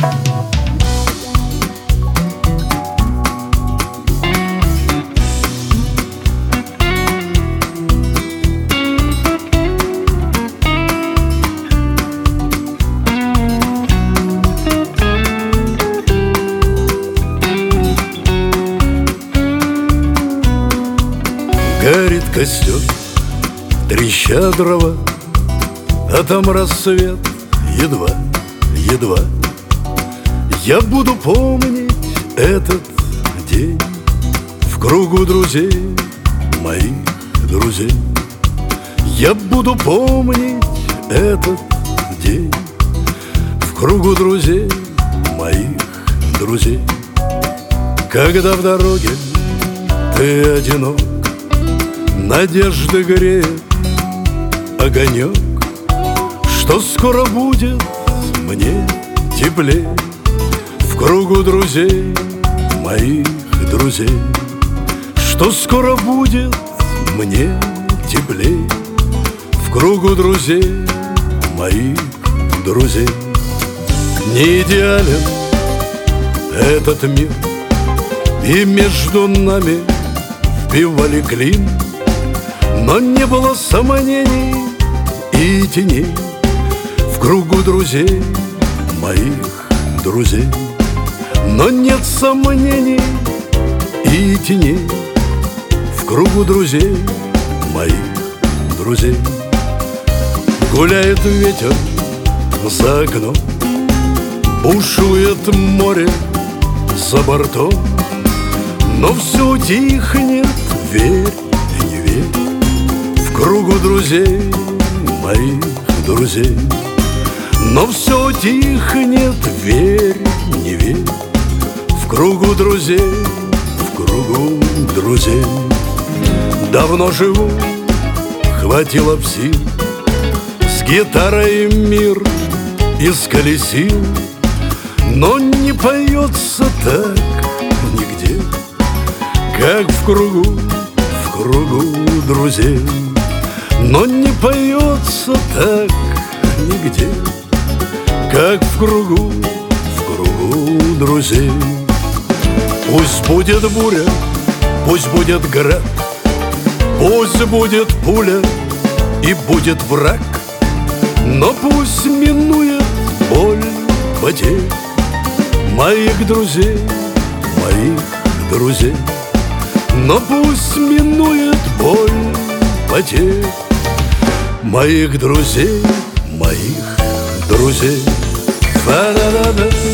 Горит костер, трещат дрова, а там рассвет едва, едва. Я буду помнить этот день в кругу друзей, моих друзей. Я буду помнить этот день в кругу друзей, моих друзей. Когда в дороге ты одинок, надежды греет огонек, что скоро будет мне теплей в кругу друзей, моих друзей. Что скоро будет мне теплей в кругу друзей, моих друзей. Не идеален этот мир, и между нами вбивали клин, но не было сомнений и теней в кругу друзей, моих друзей. Но нет сомнений и теней в кругу друзей, моих друзей. Гуляет ветер за окном, бушует море за бортом, но все утихнет, верь, не верь, в кругу друзей, моих друзей. Но все утихнет, верь, не верь, в кругу друзей, в кругу друзей. Давно живу, хватило б сил, с гитарой мир исколесил, но не поется так нигде, как в кругу друзей. Но не поется так нигде, как в кругу друзей. Пусть будет буря, пусть будет град, пусть будет пуля и будет враг, но пусть минует боль потерь моих друзей, моих друзей. Но пусть минует боль потерь моих друзей, моих друзей. Фа-да-да-да.